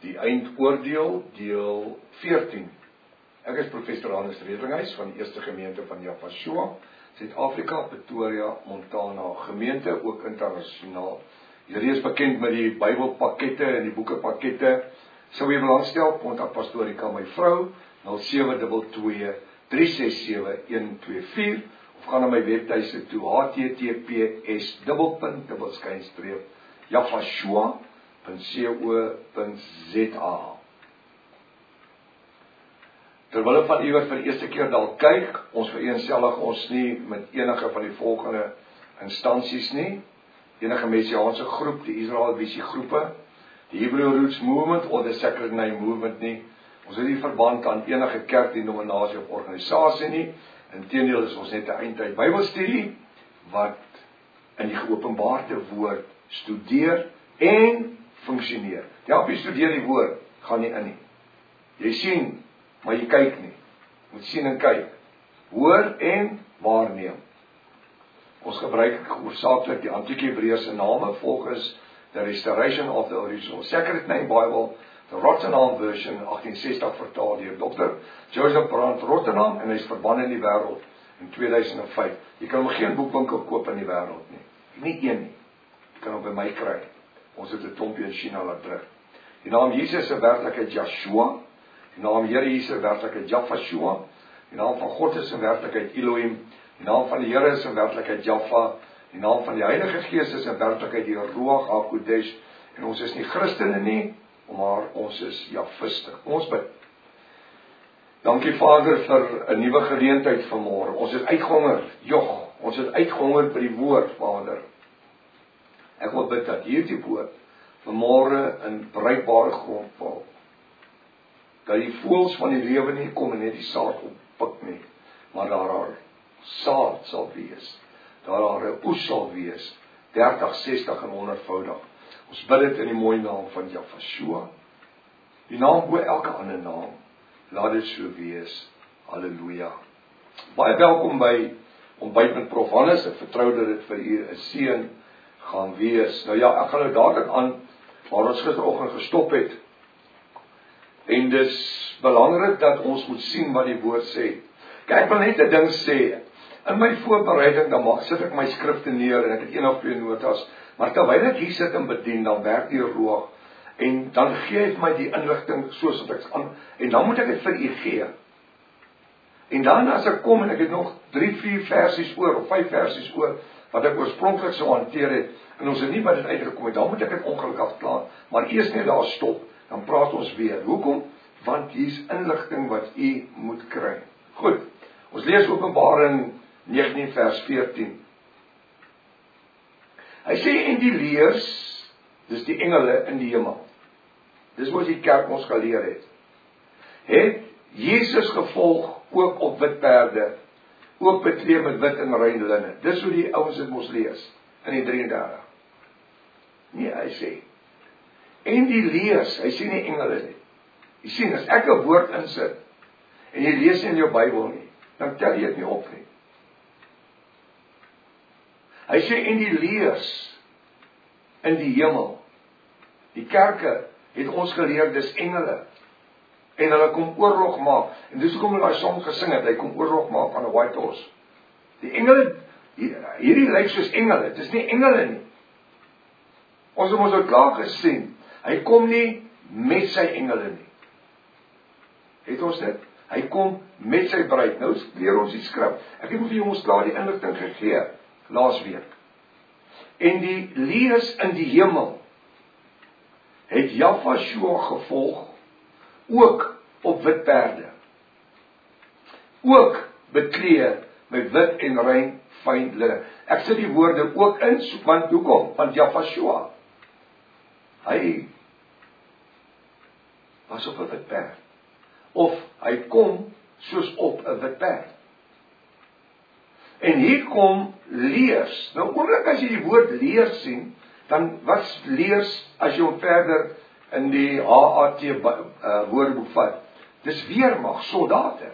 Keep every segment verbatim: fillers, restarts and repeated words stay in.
Die eindoordeel, deel veertien. Ek is professor Hannes Redlinghuis van die Eerste Gemeente van Yafashua, Suid-Afrika, Pretoria, Montana, gemeente ook internasionaal. Julle is bekend met die Bybelpakkette en die boekepakkette. Sou jy belangstel, kontak Pastorika, my vrou, nul sewe twee twee, drie ses sewe, een twee vier, of gaan na my webtuiste toe, h t t p s dubbelpunt dubbel skynstreep yafashua punt co punt z a. Terwille van u wat vir die eerste keer dalk kyk, ons vereensellig ons nie met enige van die volgende instansies nie. Enige messiaanse groep, die Israel Visie groepe, die Hebrew Roots Movement of the Sacred Name Movement nie. Ons het nie verband aan enige kerk, denominasie of organisasie nie. Inteendeel is ons net 'n eindtyd Bybelstudie wat in die geopenbaarde woord studeer en funksioneer. Ja, op jy studeer die woord, gaan nie in nie. Jy sien, maar jy kyk nie. Moet sien en kyk. Hoor en waarneem. Ons gebruik hoofsaaklik die antieke Hebreëse name volgens the Restoration of the Original Sacred Name Bible, the Rotterdam version, agtien sestig vertaal deur dokter Joseph Brandt Rotterdam, en hy is verbân in die wêreld in tweeduisend vyf. Jy kan hom geen boekwinkel koop in die wêreld nie. Nie een nie. Jy kan hom by my kry. Ons het 'n klompie in China laat druk. Die naam Jesus se werklikheid Joshua, die naam Here Jesus se werklikheid Yafashua, die naam van God is se werklikheid Elohim, die naam van die Here is se werklikheid Jaffa, die naam van die Heilige Gees is se werklikheid die Ruach HaKodesh, en ons is nie Christene nie, maar ons is Jafiste. Ons bid. Dankie Vader vir 'n nuwe geleentheid vanmôre. Ons het uitgehonger, jog, ons het uitgehonger by die woord, Vader. Ek wil bid dat hierdie woord vanmôre in bruikbare grond val. Dat die voëls van die lewe nie kom en net die saad oppik nie, maar daar haar saad sal wees. Daar haar 'n oes sal wees, dertig, sestig en honderdvoudig. Ons bid dit in die mooi naam van Yafashua, die naam bo elke ander naam. Laat dit so wees. Halleluja. Baie welkom by Ontbyt met Prof Hannes. Ek vertrou dat dit vir u 'n seën gaan wees. Nou ja, ek gaan nou dadelik aan waar ons gisteroggend gestop het. En dis belangrik dat ons moet sien wat die woord sê. Kyk, ek wil net 'n ding sê. In my voorbereiding dan maak sit ek my skrifte neer en ek het een of twee notas, maar terwyl ek hier sit en bedien, dan werk die roog en dan gee hy my die inligting soos wat ek aan, en dan moet ek dit vir u gee. En dan as ek kom en ek het nog drie, vier versies oor of vyf versies oor wat ek oorspronklik sou hanteer het en ons het nie by dit uitgekom het, dan moet ek dit ongelukkig klaar, maar eers net daar stop, dan praat ons weer. Hoekom? Want hier's inligting wat u moet kry. Goed. Ons lees Openbaring negentien vers veertien. Hy sê en die leers, dis die engele in die hemel. Dis wat die kerk ons geleer het. Het Jesus gevolg ook op wit perde, ook bekleed met wit en rein linne. Dis hoe die ouens dit mos lees in die drie en dertig. Nee, hy sê en die lees, hy sê nie engele nie. Jy sien, as ek 'n woord insit en jy lees in jou Bybel nie, dan tel jy dit nie op nie. Hy sê en die leers in die hemel. Die kerke het ons geleer dis engele. En hulle kom oorlog maak. En dis hoekom hulle daai song gesing het, hy kom oorlog maak aan 'n white horse. Die engele, hierdie lyk soos engele, dit is nie engele nie. Ons het ons al klaar gesien, hy kom nie met sy engele nie. Het ons dit? Hy kom met sy bruid. Nou leer ons die skrif. Ek het vir ons klaar die inligting gegee laas week. En die lees in die hemel het Yafashua gevolg, ook op wit perde, ook bekleed met wit en rein fyn linne. Ek sit die woorde ook in, want hoekom? Want Yafashua, hy was op 'n wit perd, of hy kom soos op 'n wit perd. En hier kom leers. Nou oomblik as jy die woord leers sien, dan wat leers as jy hom verder in die H A T uh, woordeboek vat? Dis weermag, soldate.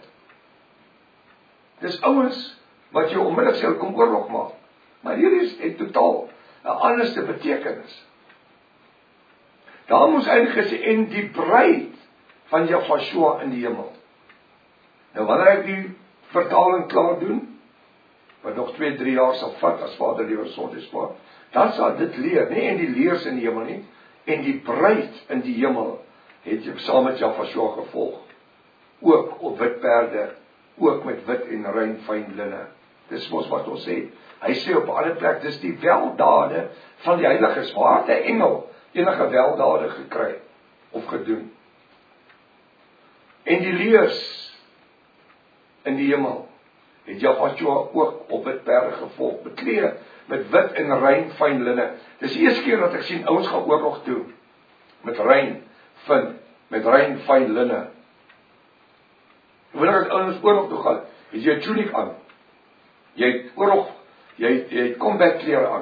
Dis ouens wat jou onmiddellik sê kom oorlog maak. Maar hier is het totaal 'n anderste betekenis. Daar moes eintlik gesê, en die bruid van Jahshua in die hemel. Nou wanneer ek die vertaling klaar doen, wat nog twee, drie jaar sal vat, as Vader die Sonde spaar, dan sal dit leer, nie en die leers in die hemel nie, en die bruid in die hemel, het jy saam met Jahshua gevolg, ook op wit perde, ook met wit en rein fyn linne. Dis mos wat ons sê. Hy sê op 'n ander plek, dis die weldade van die heiliges. Waar het 'n engel enige weldade gekry of gedoen? En die leers in die hemel het Jahshua ook op wit perde gevolg, bekleed met wit en rein fyn linne. Dis die eerste keer dat ek sien ouens gaan oorlog toe met rein fin, met rein fyn linne. Wanneer ek ouens oorlog toe gaan, het jy 'n tuniek aan. Jy het oorlog, jy het, jy het combat klere aan.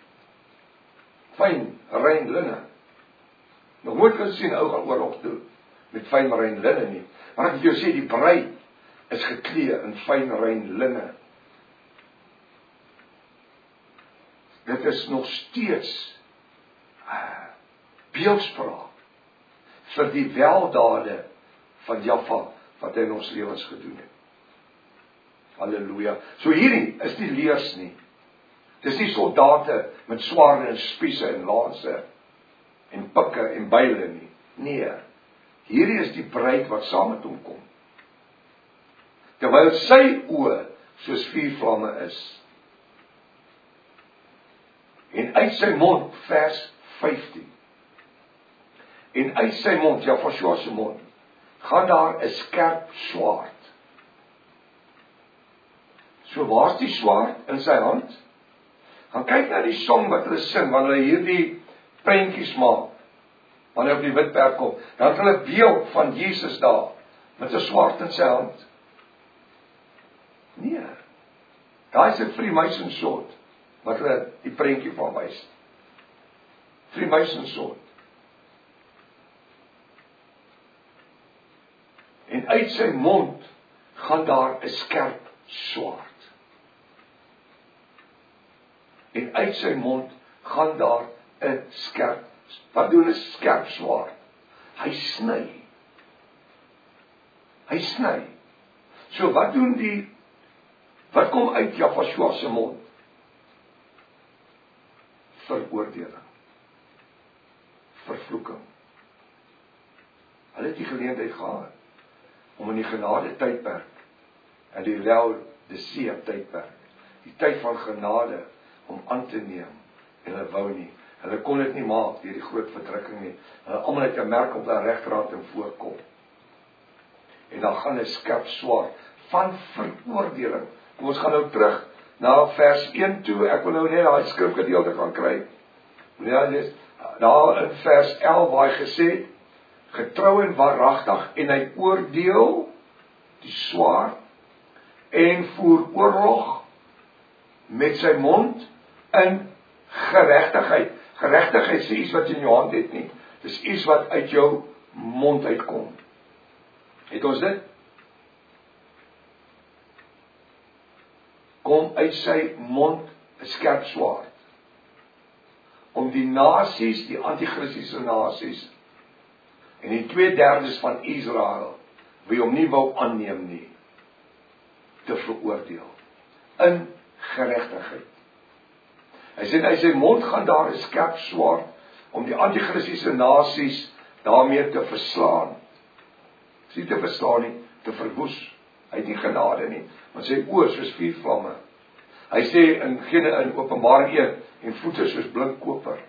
Fyn, rein linne. Nog nooit gesien ou gaan oorlog toe met fyn rein linne nie. Maar ek het jou sê, die bruid is geklee in fyn rein linne. Dit is nog steeds uh, beeldspraak vir die weldade van Jahwe wat hy in ons lewens gedoen het. Halleluja. So hierdie is nie leers nie. Dis nie soldate met swaarde en spiese en lanse en pikke en byle nie. Nee. Hierdie is die bruid wat saam met hom kom. Terwyl sy oë soos vuurvlamme is. En uit sy mond, vers vyftien. En uit sy mond, Jahshua se mond, gaan daar 'n skerp swaard. So waar's die swaard in sy hand? Gaan kyk na die song wat hulle sing, wanneer hulle hierdie prentjies maak, wanneer op die wit perd kom, dan het hulle beeld van Jesus daar, met 'n swaard in sy hand. Nee, daar is 'n Freemason sword, wat hulle die prentjie van wys. Freemason sword. En uit sy mond gaan daar 'n skerp swaard. En uit sy mond gaan daar 'n skerp, wat doen 'n skerp swaard? Hy sny. Hy sny. So wat doen die, wat kom uit Jahshua se mond? Veroordeling. Vervloeking. Hulle het die geleentheid gehad om in die genade tydperk, en die Laodicea tydperk, die tyd van genade, om aan te neem, en hulle wou nie, hulle kon dit nie maak, deur die groot verdrukking nie, hulle almal het 'n merk op hulle regterhand en voorkom, en dan gaan 'n skerp swaard, van veroordeling. Kom ons gaan nou terug, na vers een toe, ek wil nou net daai skrifgedeelte gaan kry, ja, dis, daar in vers elf, waar hy gesê het, getrou en waaragtig, en hy oordeel die swaard, en voer oorlog met sy mond in geregtigheid. Geregtigheid is iets wat jy in jou hand het nie. Dis iets wat uit jou mond uitkom. Het ons dit? Kom uit sy mond 'n skerp swaard, om die nasies, die antichristiese nasies, en die twee derdes van Israel, wie hom nie wou aanneem nie, te veroordeel, in geregtigheid. Hy sê, uit sy mond gaan daar 'n skerp swaard, om die antichristiese nasies daarmee te verslaan. Nie te verslaan nie, te verwoes. Hy het nie genade nie, want sy oë soos vuurvlamme. Hy sê in Gene in Openbaring een, en voete soos blink koper.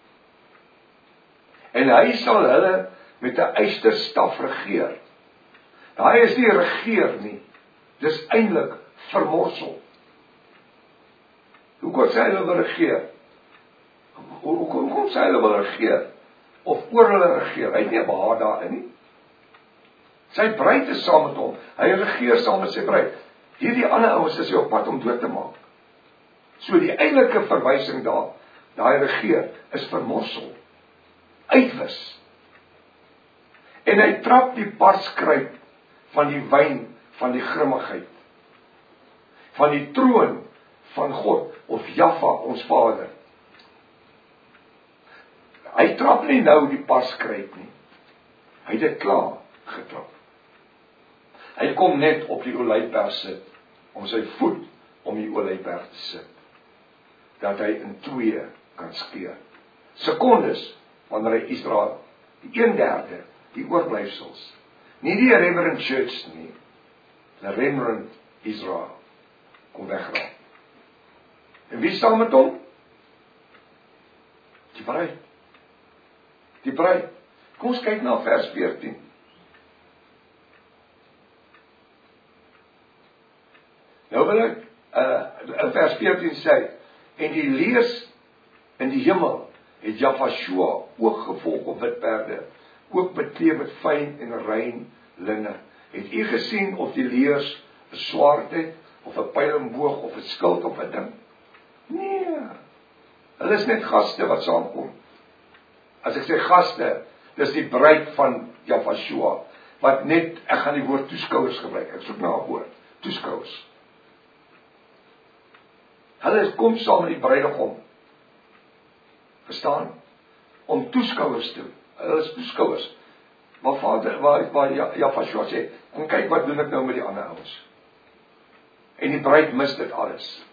En hy sal hulle met 'n ysterstaf regeer. Daai is nie regeer nie, dis eintlik vermorsel. Hoe kon sy hulle wil regeer? Hoe, hoe, hoe kon sy hulle wil regeer? Of oor hulle regeer? Hy het nie behaag daarin nie. Sy bruid is saam met hom. Hy regeer saam met sy bruid. Hierdie ander ouens is op pad om dood te maak. So die eintlike verwysing daar, daai regeer, is vermorsel. Uitwis. En hy trap die parskruit van die wyn van die grimmigheid. Van die troon van God, of Jahwe, ons Vader. Hy trap nie nou die paskruit nie. Hy het dit klaar getrap. Hy kom net op die olyfberg sit, om sy voet om die olyfberg te sit, dat hy in twee kan skeur. Sekondes, wanneer hy Israel, die een derde, die oorblyfsels, nie die Remnant Church nie, die Remnant Israel, kom wegraak. En wie staan met hom? Die bruid. Die bruid. Kom ons kyk na vers veertien. Nou wil ek, uh, in vers veertien sê, en die leers in die hemel, het Jafashua ook gevolg op wit perde, ook bekleed met fyn en rein linne. Het u gesien of die leers 'n swaard het, of 'n pyl en boog, of 'n skild of 'n ding? Nee, hulle is net gaste wat saamkom. As ek sê gaste, dis die bruid van Jafashua, wat net, ek gaan die woord toeskouers gebruik, ek soek na 'n woord, toeskouers. Hulle kom saam met die bruidegom, verstaan? Om toeskouers te, hulle is toeskouers. Maar vader, waar, waar Jafashua sê, kom kyk wat doen ek nou met die ander ouens. En die bruid mis dit alles.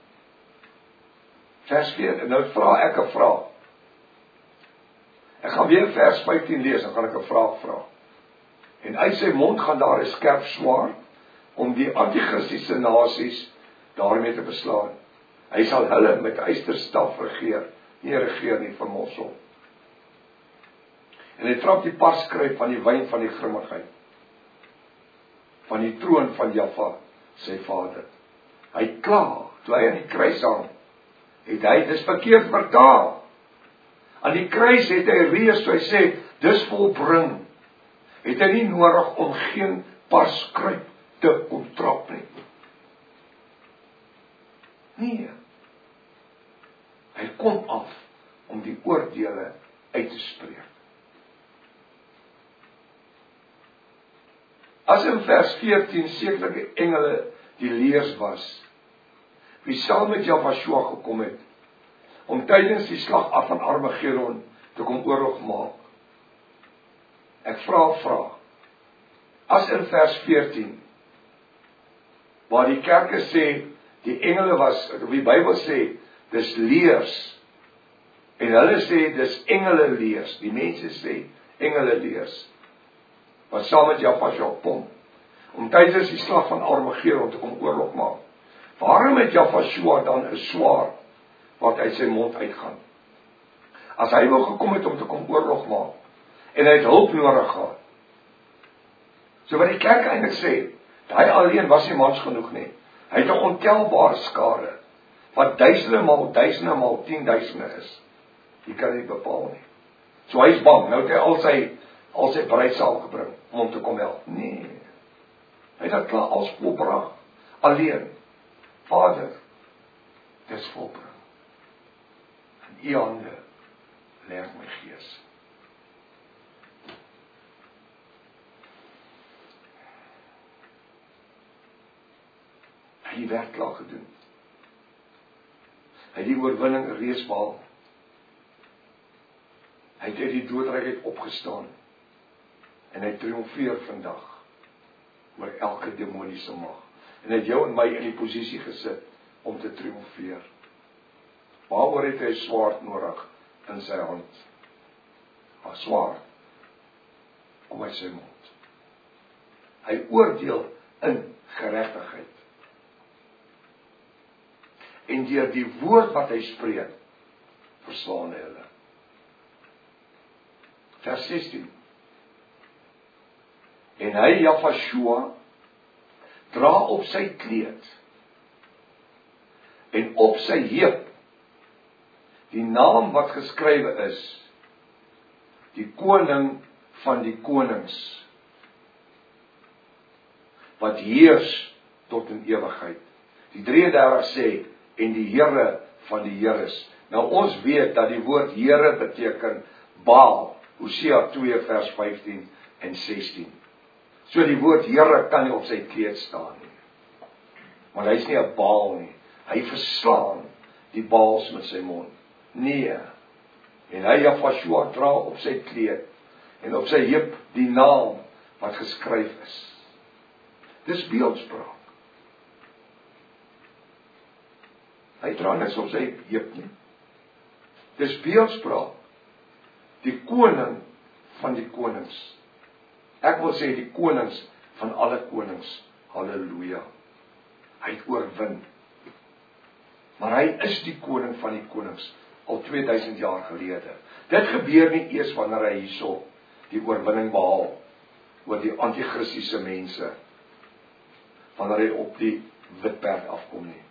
Vers vier, en nou vra ek 'n vraag. Ek gaan weer vers vyftien lees, dan gaan ek 'n vraag vra. En uit sy mond gaan daar 'n skerp swaard, om die antichristiese nasies daarmee te beslaan. Hy sal hulle met ysterstaf regeer, nie regeer nie vir mossel. En hy trap die paskruit van die wyn van die grimmigheid, van die troon van Jaffa, sy vader. Hy kla, toe hy aan die kruis hang, het hy, dis verkeerd vertaal. Aan die kruis het hy reus, toe hy sê, dis volbring. Het hy nie nodig om geen paskruit te kom trap nie. Nee. Hy kom af om die oordeele uit te spreek. As in vers veertien sekerlike engele die leers was, wie saam met Jafashua gekom het, om tydens die slag af van Armageddon te kom oorlog maak. Ek vra 'n vraag. As in vers veertien, waar die kerke sê, die engele was, die Bybel sê, dis leers, en hulle sê, dis engele leers, die mense sê, engele leers, wat saam met Jafashua kom, om tydens die slag van Armageddon te kom oorlog maak. Waarom het Jafashua dan 'n swaard, wat uit sy mond uitgaan? As hy wou gekom het om te kom oorlog maak, en hy het hulp nodig gehad. So wat die kerk eintlik sê, hy alleen was nie mans genoeg nie. Hy het 'n ontelbare skare, wat duisende maal, duisende maal, tienduisende is. Jy kan nie bepaal nie. So hy is bang, nou het hy al sy, al sy bruid saamgebring, om hom te kom help. Nee, hy het dat klaar als volbracht, alleen. Vader, dis volbring. In u hande lê ek my gees. Hy het die werk klaar gedoen. Hy het die oorwinning reeds behaal. Hy het uit die doodryk uit opgestaan. En hy triomfeer vandag oor elke demoniese mag. En hy het jou en my in die posisie gesit om te triomfeer. Waaroor het hy swaard nodig in sy hand? 'n Swaard kom uit sy mond. Hy oordeel in geregtigheid. En deur die woord wat hy spreek, verslaan hy hulle. Vers sestien. En hy, Jafashua, dra op sy kleed en op sy heup die naam wat geskrywe is, die koning van die konings, wat heers tot in ewigheid. Die drieëndertig sê, en die Here van die Heres. Nou ons weet dat die woord Here beteken Baal, Hosea twee vers vyftien en sestien. So die woord Here kan nie op sy kleed staan nie. Maar hy is nie 'n Baal nie. Hy verslaan die Baals met sy mond. Nee, En hy Jafashua dra op sy kleed en op sy heup die naam wat geskryf is. Dis beeldspraak. Hy dra niks op sy heup nie. Dis beeldspraak. Die koning van die konings. Ek wil sê die konings van alle konings. Halleluja. Hy het oorwin. Maar hy is die koning van die konings al tweeduisend jaar gelede. Dit gebeur nie eers wanneer hy hierso die oorwinning behaal oor die antichristiese mense, wanneer hy op die wit perd afkom nie.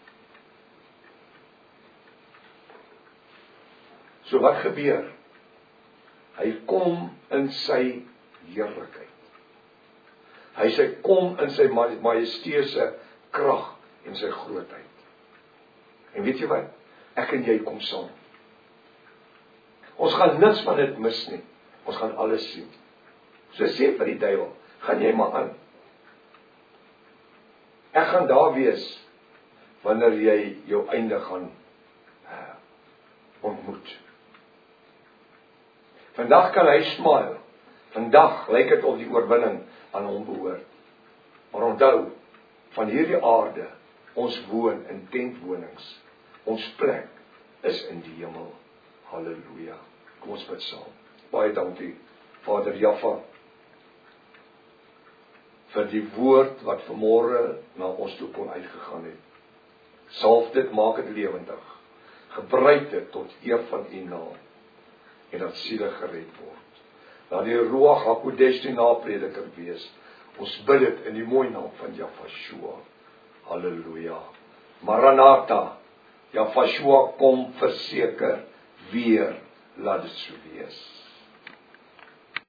So wat gebeur? Hy kom in sy heerlikheid. Hy sê kom in sy majesteuse krag en sy grootheid. En weet jy wat? Ek en jy kom saam. Ons gaan niks van dit mis nie. Ons gaan alles sien. So sê vir die duiwel, gaan jy maar aan. Ek gaan daar wees wanneer jy jou einde gaan uh, ontmoet. Vandag kan hy smile. Vandag lyk dit of die oorwinning aan hom behoort. Maar onthou, van hierdie aarde, ons woon in tentwonings. Ons plek is in die hemel. Halleluja. Kom ons bid saam. Baie dankie, Vader Jaffa, vir die woord wat vanmôre na ons toe kon uitgegaan het. Salf dit, maak dit lewendig. Gebruik dit tot eer van U naam. En dat siele gered word. Laat die Ruach HaKodesh die naprediker wees. Ons bid dit in die mooi naam van Jafashua. Halleluja. Maranatha. Jafashua kom verseker weer. Laat dit so wees.